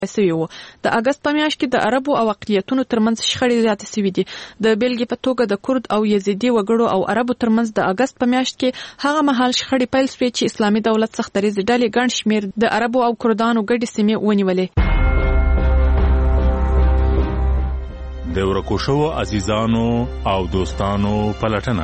سوي وو. د اگست په میاشت کې د عربو او اقلیتونو ترمنځ شخړې زیاتې سوي دي. د بیلګې په توګه د کورد او یزیدي وګړو او عربو ترمنځ د اگست په میاشت کې هغه مهال شخړې پیل شوې چې اسلامي دولت څخه دریځ ډلې ګڼ شمېر د عربو او کردانو ګډې سیمې ونیولې. د ورکو شوو عزیزانو او دوستانو پلټنه.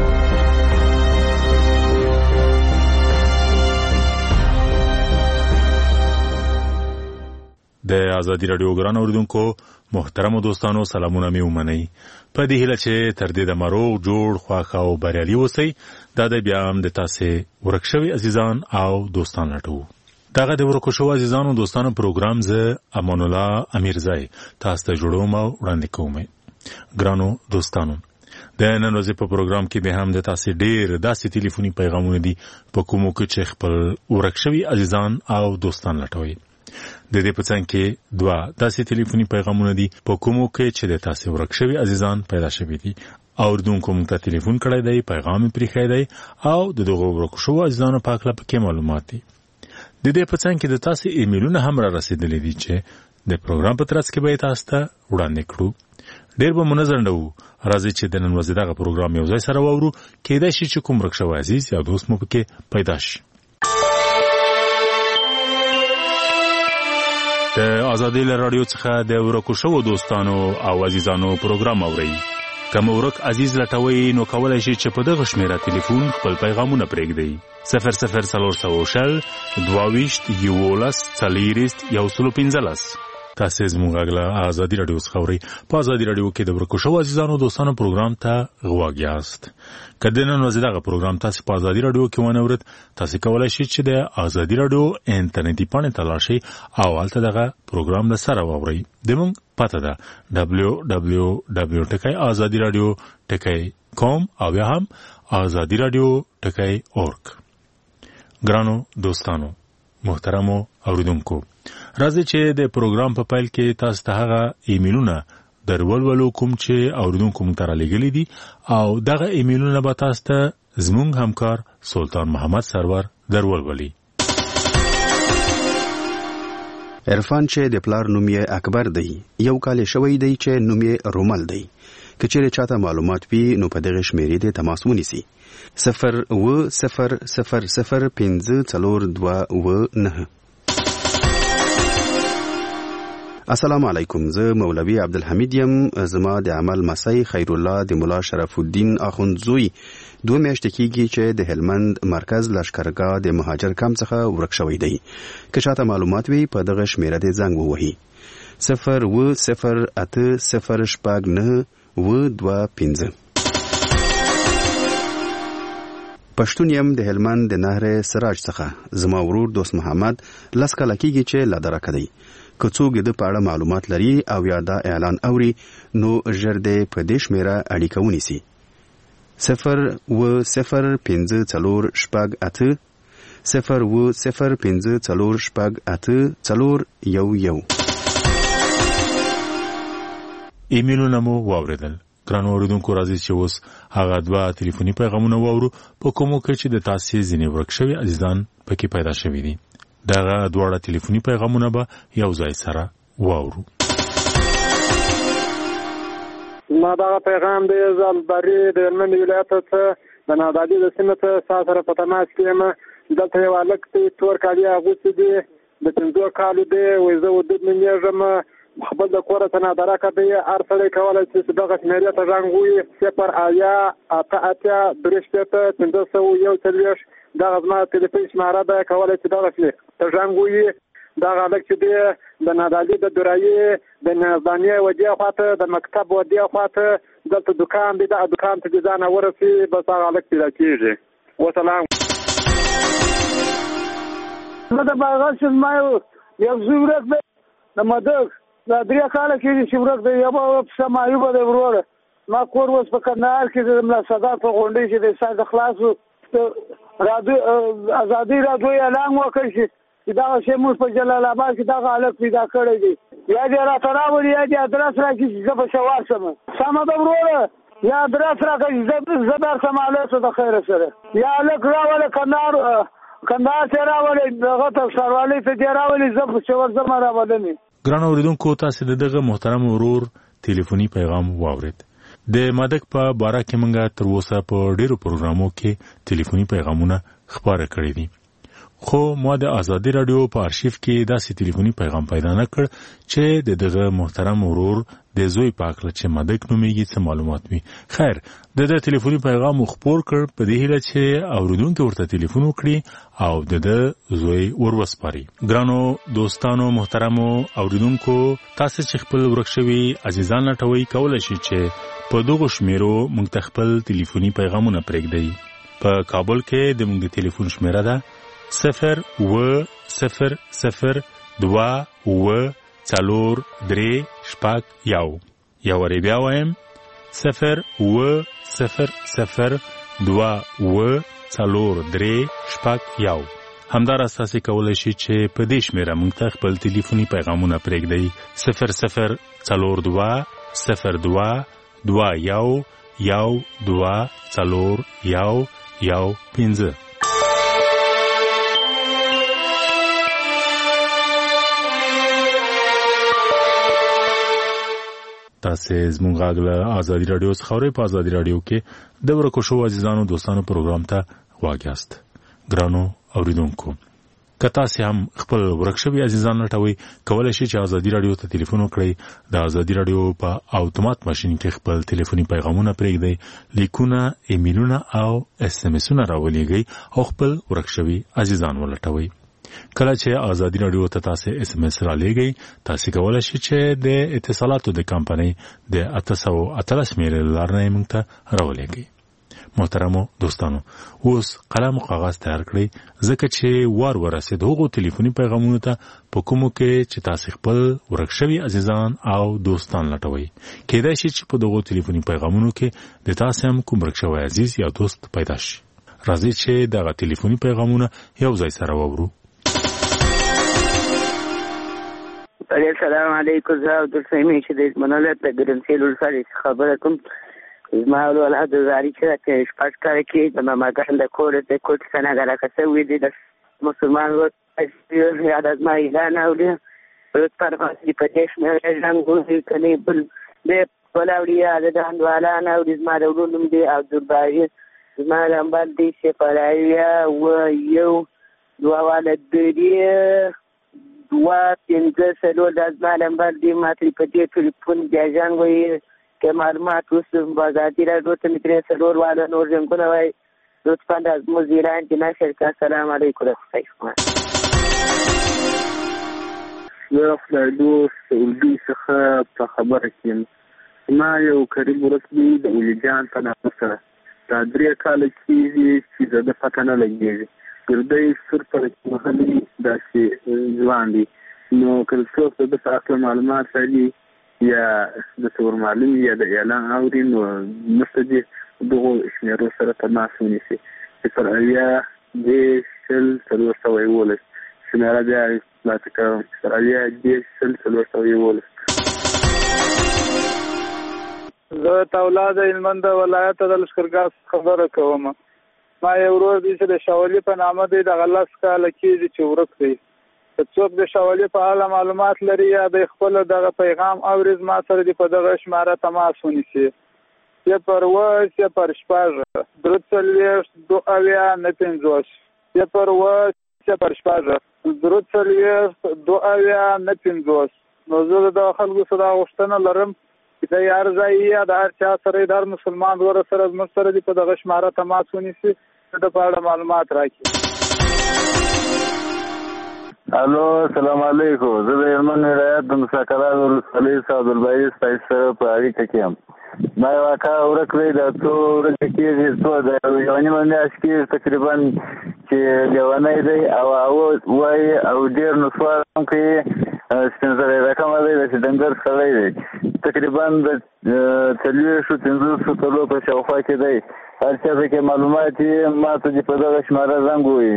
د ازادي رادیو ګران اوریدونکو محترم دوستانو سلامونه مې ومنئ. په دې هیله چې تر دې د مروغ جوړ خواښ او بریالي اوسئ. دا د بیا هم د تاسې ورک شوي عزیزان او دوستان لټوو. دغه د ورکو شوو عزیزانو دوستانو پروګرام زه امان الله امیرزی تاسو ته جوړوم او وړاندې کوم. ګرانو دوستانو د نن ورځې په پروګرام کې به هم د تاسې ډېر داسې ټلیفوني پیغامونه دي په کومو کې چې خپل ورک شوي عزیزان او دوستان لټوي. د دې په څنګ کې دوه داسې ټلیفوني پیغامونه دي په کومو کې چې د تاسې ورک شوي عزیزان پیدا شوي دي. اوریدونکو موږ ته ټلیفون کړی دی، پیغام یې پرېښی دی او د دغو ورکو شوو عزیزانو په هکله پکې معلومات دي. د دې په څنګ کې د تاسې ایمیلونه هم را رسېدلي دي چې د پروګرام په ترڅ کې به یې تاسو ته وړاندې کړو. ډېر به مو نه ځنډوو. راځئ چې د نن ورځې دغه پروګرام یو ځای سره واورو. کېدای شي چې کوم ورک شوی عزیز یا دوست مو پکې پیدا شي. د ازادي رادیو څخه د ورکو شوو دوستانو او عزیزانو پروګرام اورئ. که مو ورک عزیز لټوئ نو کولی شئ چې په دغه شمیره ټلیفون خپل پیغامونه پرېږدئ. 0040 22 11 40 115. تاسو زموږ غږ له ازادي رادیو څخه اورئ. په ازادي رادیو کې د ورکو شوو عزیزانو دوستانو پروګرام ته غوږ یاست. که د نن ورځې دغه پروګرام تاسو په ازادي رادیو کې ونه اورئ، تاسو کولی شئ چې د ازادي رادیو انټرنیټي پاڼې ته لاړ شئ او هلته دغه پروګرام له سره واورئ. زموږ پته ده www.azadiradio.com او یا هم azadiradio.org. ګرانو دوستانو محترمو اوریدونکو، راځئ چې د پروګرام په پیل کې تاسو ته هغه ایمیلونه درولولو کوم چې اوریدونکو موږ ته رالیږلي دي او دغه ایمیلونه به تاسو ته زموږ همکار سلطان محمد سرور درولولي. عرفان چې د پلار نوم یې اکبر دی، یو کال شوی دی چې نوم یې رومل دی. که چیرې چاته معلومات وي نو په دغه شمیرې ته تماس ونیسي. 0700542 السلام علیکم. زه مولوی عبدالحمید یم. زما د عمل مسای خیر الله د مولا شرف الدین اخوندزوی 2 میاشتې کېږي چې د هلمند مرکز لشکرګاه د مهاجر کمپ څخه ورک شوی دی. که چاته معلومات وي په دغه شمیره ته زنګ ووهي. 080080922 پښتون یم د هلمند د نهر سراج څخه. زما ورور دوست محمد لس کاله کېږي چې له درکه دی. که څوک د په اړه معلومات لري او یا دا اعلان اوري نو ژر دې په دې شمیره اړیکه ونیسي. 0800542 ایمیلونه مو واوریدل. ګرانو اوریدونکو راځئ چې اوس هغه دوه ټلیفوني پیغامونه واورو په کومو کې چې د تاسې ځینې ورک شوي عزیزان پکې پیدا شوي دي. دغه دواړه ټلیفوني پیغامونه به یو ځای سره واورو. ما دغه پیغام د زلبري د هلمند ولایت څخه د نادعلي د سیمې څخه سره په تماس کې یم. دلته یو هلک دی، تور کالي اغوستي دي، د 5 کالو دی. وایي زه ودود نومیږم، خپل د کوره ته نادرکه دی. هر سړی کولی شي چې دغه شمېرې ته زنګ ووهي. 088 دغه زما تلیفون شماره ده، کولی چې دغه ته زنګ ووهي. دغه هلک چې دی د نادعلي د درایي د نظامیه ودې خواته د مکتب ودې خواته دلته دکان دی. دغه دکان ته دې ځانه ورسي، بس هغه هلک پیدا کېږي. وسلام. زه د باغات چې زما یو زوی ورک دی د مدک، دا 3 کاله کېږي چې ورک دی. یو به پسه معیوبه دی وروره. ما کور اوس په کندهار کې د ملا سادات په غونډۍ چې د ساینس د خلاصو ازادي رادیو اعلان وکړ چې دغه شی موږ په جلال آباد کې دغه هلک پیدا کړی دی. یا دې راته راوړي یا دې ادرس راکړي چې زه به شوار شم. سمه ده وروره، یا ادرس راکړي زه درسم هلک د خیره سره. یا هلک راوله کندهار ته راولې دغه تفسیروالی ته دی راولې زه په څور زما راولې. ګران اوریدونکو تاسو دغه محترم ورور ټلیفوني پیغام واورید. د مدک په باره کې موږ تر اوسه په ډیرو پروګرامو کې ټلیفوني پیغامونه خبره کړې دي. خو ما د آزادي رادیو په آرشیف کې داسې ټلیفوني پیغام پیدا نه کړ چې دغه محترم ورور د زوی پاکله چې مدک نومېږي څه معلومات وي. خیر د ټلیفوني پیغام خپور کړ په دې هیله چې اوریدونکو ورته ټلیفون وکړي او د زوی وروسپاري. ګرانو دوستانو محترمو اوریدونکو تاسو چې خپل ورکشوي عزیزان لټوي کولای شي چې په دغه شمیرو موږ خپل ټلیفوني پیغامونه پرېږدئ. په کابل کې د موږ ټلیفون شمیره ده 0-0-0-2-4-3-1. یا وری بیا وایم 0-0-0-2-4-3-1. همدار اساسي کولای شي چې په دې شمیره موږ ته خپل ټلیفوني پیغامونه پرېږدئ 0-0-4-2-1-2-4-1-15. تاسو زموږ غږ له آزادي رادیو څخه اورئ. په آزادي رادیو کې د ورکوشو عزیزانو دوستانو پروګرام ته واګیاست. ګرانو اوریدونکو که تاسو هم خپل ورکشوي عزیزان لټوي کولای شئ چې آزادي رادیو ته ټلیفون وکړئ. د آزادي رادیو په اتومات ماشين کې خپل ټلیفوني پیغامونه پرېږدئ، لیکونه، ایمیلونه او اس ام اسونه راولېږئ او خپل ورکشوي عزیزان ولټوي. کله چې آزادي رادیو ته تاسو اس ام اس را لېږئ تاسو کولای شئ چې د اتصالاتو د کمپنۍ د 818 میره لارنه موږ ته راولېږئ. محترمو دوستانو اوس قلم او کاغذ تیار کړئ ځکه چې ورسېد هغو ټلیفوني پیغامونو ته په کومو کې چې تاسو خپل ورکشوي عزیزان او دوستان لټوي. کېدای شي چې په دغو ټلیفوني پیغامونو کې د تاسو هم کوم ورکشوي عزیز یا دوست پیدا شي. راځئ چې دغه ټلیفوني پیغامونه یو ځای سره واورو. السلام علیکم. زه عبدالسمیع چې د منالت د ګرنسیل ولسوالۍ خبره کوم. زما ولاد زاری چې شپږ کال کې د ماماګان د کور د کوټ څنګه راکړه شوې دي د مسلمان ورته یاد از ما اعلان اوري په طرفه په دې شمه څنګه کني بل د ولاوریا د اندوالا نه د زما د ولوم دي عبدالباری زما لمبل دي سپرایا و یو دوا ولد دي دوا څنګه سلو د زما لمبل دي ماتري په دې ټلیفون ځان وي که معلومات اوس بازاري راډیو ته مترې سلور والا نور څنګه وای لطفا د مزیران کې نشر کا. السلام علیکم. زه خلادو سعودي څخه په خبره کې ما یو کریم ورسمي د ولیجان په نامه سره دا 3 کال چې د پته نه لګېږي ګردې سر پر محلي داسې ځوان دي نو کله څوک د اصل معلومات سړي یا د څور معلوم یا د اعلان اوري نو مستدي دغه شمیرو سره تماس ونیسي چې پر اړیا د سل څلور ولس شمیره بیا ماته کوم پر اړیا د سل څلور ولس. زه تولاد هلمند ولایت د لشکرګاه خبره کوم. ما یو ورور دی چې د شاولي په نامه دی د غلس کاله کېږي چې ورک دی. څوک د شاولي په اړه معلومات لري یا د خپل دغه پیغام اورز ما سره دی په دغه شماره تماس ونیسي. یا پر وس یا پر شپږ درڅلويش 2.950 یا پر وس یا پر شپږ درڅلويش 2.950. نو زه د خلکو سره غوښتنه لرم چې د یار ځای یا د هر چا سره د مسلمان ور سره زموږ سره دی په دغه شماره تماس ونیسي د په اړه معلومات راکړي. الو السلام علیکم. زه د هلمند ولایت د مساکرات ولسوالۍ عبدالباری ستاسو سره په اړیکه کې یم. ما یو اکا ورک دی د څو ورځې کېږي څو د یو نیمه میاشت کې تقریبا چې لیونی دی او وایي او ډېر نسوار هم کوي سپین زری رقمه دی داسې ډنګر سړی دی تقریبا د 450 کلو په شاوخوا کې دی. هر چا پکې معلومات یې ما ته دې په دغه شماره زنګ ووایي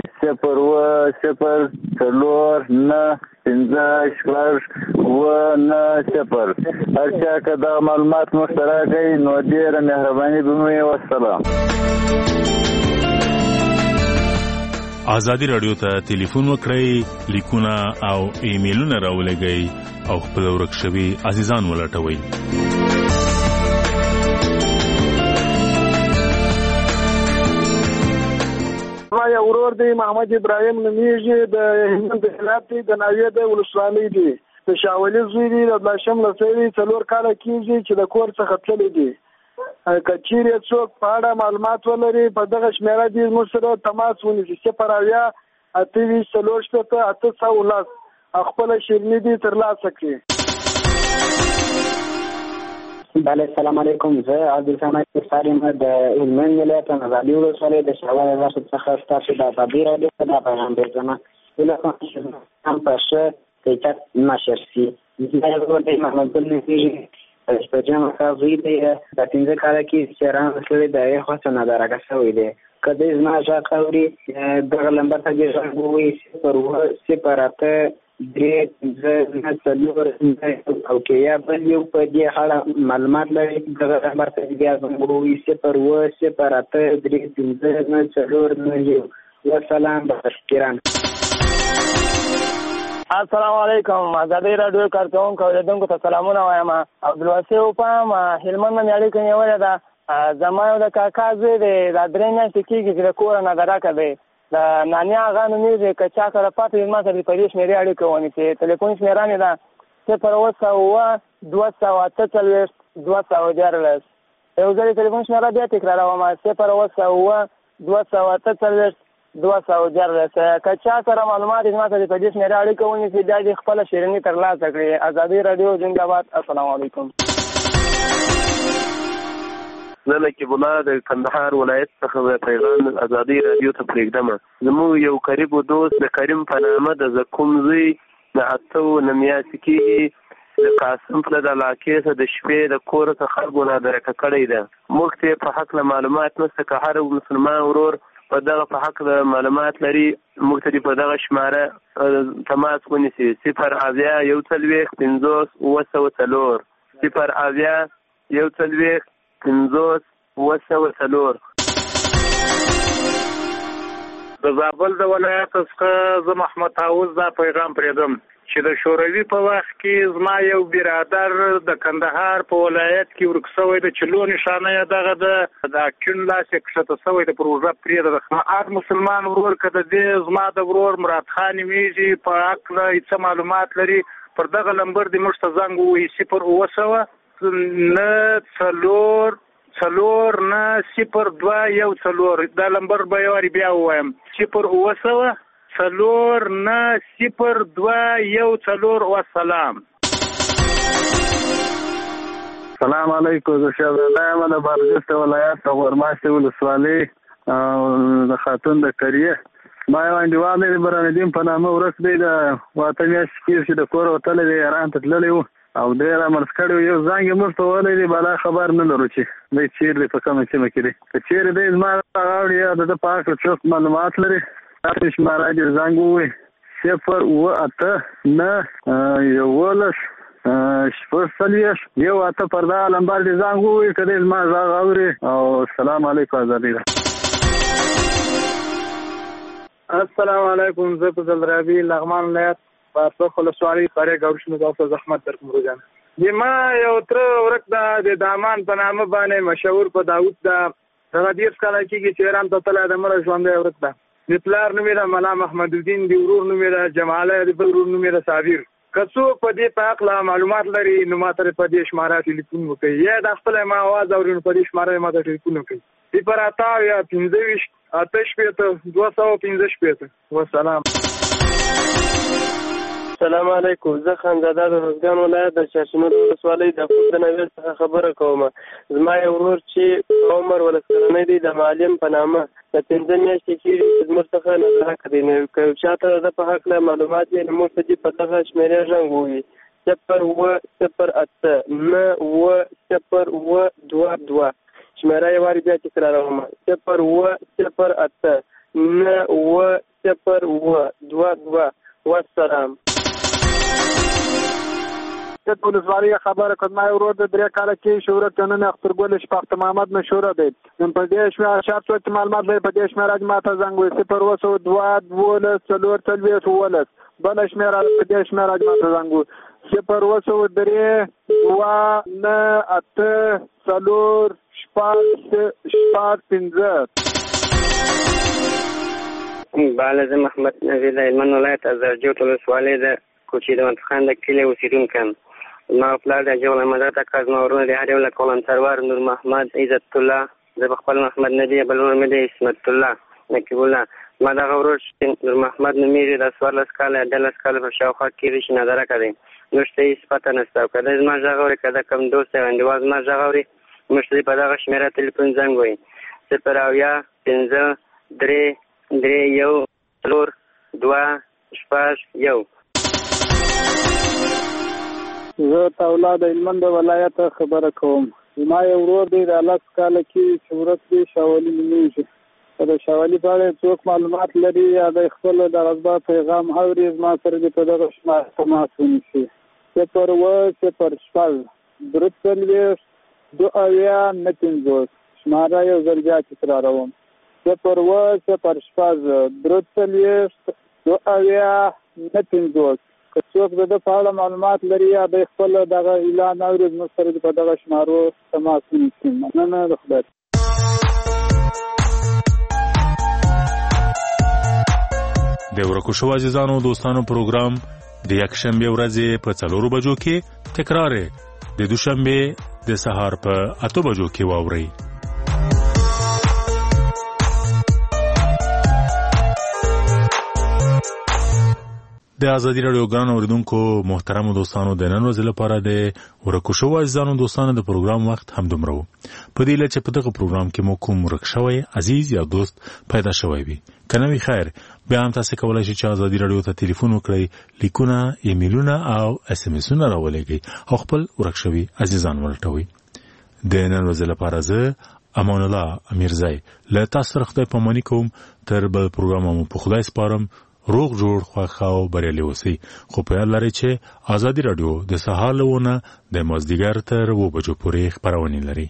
0-0-9-5-9-0. هر چا که دغه معلومات موږ ته راکړئ نو ډېره مهرباني به مو وي. والسلام. ازادي رادیو ته ټلیفون وکړئ، لیکونه او ایمیلونه راولېږئ او خپل ورک شوي عزیزان ولټوئ. ما یو ورور دی محمد ابراهیم نومیږي، د هلمند ولایت دی، د ناوې د ولسوالۍ دی، د شاولي زوی دی، د بلاشم لسی دی، 4 کاله کېږي چې د کور څخه تللی دی. که چیرې څوک په اړه معلومات ولري په دغه شمېره دې موږ سره تماس ونیسي 080-28-810 خپله شیریني دې ترلاسه کړي. بله السلام علیکم. زه عبدالسمد ساریم د هلمند ولایت نازادي ولسوالۍ د شاوله ورشد څخه ستاسو د ازادي راډیو ته دا پیغام درځم. هیله کوم چې هم په ښه کیفیت نشر شي. زه یو ورور دی محمد ګل نومیږي، شپږم کال زوی دی، د 15 کاله کې چیران شوی د یخوا څخه درګه شوی دی. که دې زما غږ اوري دغه نمبر ته دې غږ ووایي 0-0-8-3-9 او کې یا بل یو په دې اړه معلومات لري دغه نمبر ته دې غږ ووایي 0-0-8-3-9 والسلام بخیر. السلام علیکم. ازادي رادیو کارکونکو اوریدونکو ته سلامونه وایم. عبدالواسع وپام هلمند نه اړیکه نیولې ده. زما یو د کاکا زوی دی، دا 3 میاشتې کېږي چې د کوره نه درکه دی. د ناني هغه نومیږي، که چا سره پاتې وي ما سره په دې شمېرې اړیکه ونیسي. ټلیفون شمېره مې ده 0-200-214. یو ځل ټلیفون شمېره بیا تکراروم 0-200-214. که چا سره معلومات ما سره په دې شمېره اړیکه ونیسي بیا دې خپله شیریني ترلاسه کړي. ازادي راډیو زنده‌باد. السلام علیکم. زه نقیب الله د کندهار ولایت څخه پیغام ازادي راډیو ته پرېږدم. زموږ یو قریب دوست د کریم په نامه د زکوم زوی د 8 میاشتې کېږي د قاسم په د علاقې څخه د شپې د کور څخه خلکو نه درکه کړی ده. موږ ته په حق معلومات نشته، که هر مسلمان ورور په دغه په حق معلومات لري موږ ته په دغه شماره تماس ونیسي 0-1-40-50-4 0-1-40-50-4. د زابل د ولایت څخه زه محمد طاووس دا پیغام پرېږدم چې د شوروي په وخت کې زما یو برادر د کندهار په ولایت کې ورک شوی د چلو نشانه یې دغه د اکیون لاس یې کښته شوی د پروژه پرېږده. هر مسلمان ورور که د دې زما د ورور مراد خان نومیږي په هکله څه معلومات لري پر دغه نمبر دې موږ ته زنګ ووهي 0-9-0-2-1-4. دا نمبر به یو وارې بیا ووایم 0-9-0-2-1-4. والسلام. سلام علیکم. زه شاه الله یم د بادغیس ولایت د غورماشتې ولسوالۍ د خاتون د کریه. ما یو انډیوال دی برهان په نامه ورک دی، د 8 میاشتې کېږي چې د کور وتلی دی، ایران ته تللی و او دی رامنځ کړی و. یو زنګ یې موږ ته وویلی دی، بلا خبر نه لرو چې دی چېرې دی، په کومه سیمه کې دی. که چېرې دی زما غاړې یا د ده په هکله څوک معلومات لري تاسو شماره دې زنګ ووایي 0-8-9-11-4 پر دا نمبر دې زنګ ووایي که دی زما غږ اوري. او السلام علیکم. ازادي راډیو. السلام علیکم. زه په زلرابي لغمان ولایت پاسخ ولسوالۍ قریه ګورش مې تاسو زحمت درکوم روزانه. ما یو تر ورک د دامان په نامه باندې مشهور په داوود دا هغه 10 کاله کېږي چې ایران ته تللی د مړه ژوندی ورک ده. د پلار نوم یې ده ملا محمد الدین، د ورور نوم یې ده جماله، د بل ورور نوم یې ده صابر. که څوک په دې په هکله معلومات لري نو ما ته په دې شماره ټلیفون وکړي، یا د خپله ما آواز اوري نو په دې شماره ما ته ټلیفون وکړي 0-8-2-15-215. والسلام. السلام علیکم. زه خانزاده د روزګان ولایت د شاشمر ولسوالۍ د خوب د نویل څخه خبره کوم. زما یو ورور چې عمر ولسکرنی دی د معلم په نامه د 15 میاشتې کېږي چې زموږ څخه نظرکه دی. که چا ته د په هکله معلومات وي نو موږ ته دې په دغه شمېرې زنګ ووهي 0-1-0-8-9-0-2-2. شمېره یې وارې بیا تکراروم 0-1-8-9-0-2-2. والسلام. واسط ولسوالۍ خبره کړم. ما ورور د 3 کاله کې شهرت نن اخترګل شپخت محمد مشهور دی. په دې شمه شرط او معلومات لري. په دې شمه راځي ماته زنګ وي 0 بل شمه را په دې شمه راځي ماته زنګ وي 0 بالا زه محمد نوید هلمند ولایت از درجوت ولسوالۍ د کوچي د منطقان د کلي اوسېدونکی یم. زما پلار د جغل احمد اکا، زما ورونه د هر یو له قولن سرور نور محمد عزت الله، زه په خپل محمد نبي، بل ورور مې د اسمت الله نقیب الله. زما دغه ورور چې نور محمد نومېږي د 14 کاله 18 کاله په شاوخوا کې ریشي نادرکه دی. موږ ته هېڅ پته نشته او که دی زما غږ اوري که د کوم دوست یا انډیوال زما غږ اوري موږ ته په دغه شمېره تلیفون زنګ وایي 0 5 3 1 4 2 1. زه تولاد هلمند ولایت خبره کوم. زما یو ورور دی د 10 کاله کې شهرت دی شاولي نومېږي. د شاولي په اړه څوک معلومات لري یا د خپل د غضب پیغام اوري زما سره دې په دغه شمار تماس ونیسي 0 0 2 شماره یو ځل بیا تکراروم 0 2 که څوک د په اړه معلومات لري یا د خپل دغه اعلان اوري زما سره دې په دغه شمارو تماس ونیسي. مننه د خدای. د ورکو شو عزیزانو دوستانو پروګرام د یکشنبه ورځې په 4 بجو کې تکرار د دوشنبه د سهار په 8 بجو کې واوري. د ازادي رادیو ګران اوریدونکو محترم دوستانو د نن ورځې لپاره د ورکو شو عزیزانو دوستانو د پروګرام وخت هم دومره و. په دې لچ په دغه پروګرام کې مو کوم ورک شوی عزیز یا دوست پیدا شوی وي کنه وی خیر بیا هم تاسو کولای شئ چې ازادي رادیو ته ټلیفون وکړئ، لیکونه، ایمیلونه او اس ام اسونه راولېږئ او خپل ورک شوی عزیزان ولټوئ. د نن ورځې لپاره زه امان الله امیرزای له تاسو سره خدای پاماني کوم. تر بل پروګرام مو په خدای سپارم. روغ جوړ خوښ او بریالي اوسئ. خو په یاد لرئ چې ازادي رادیو د سهار لونه د مازدیګر تر 2 بجو پورې خپرونې لري.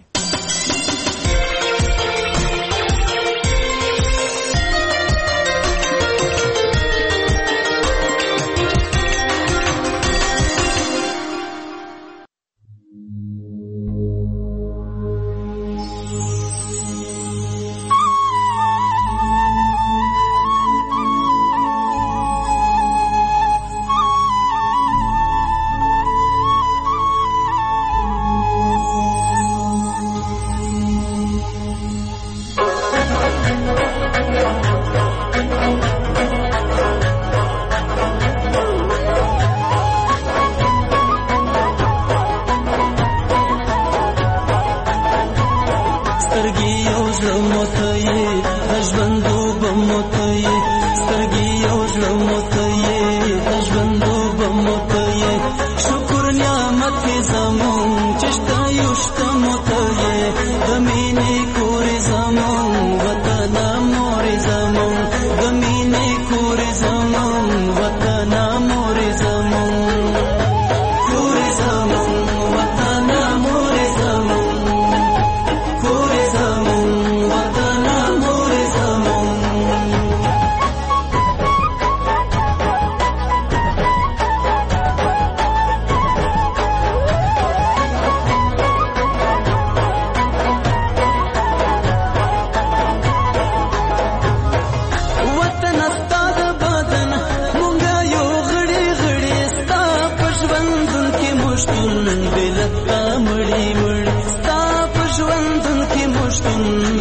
مړی مړ ستا په ژوندون کې مشتون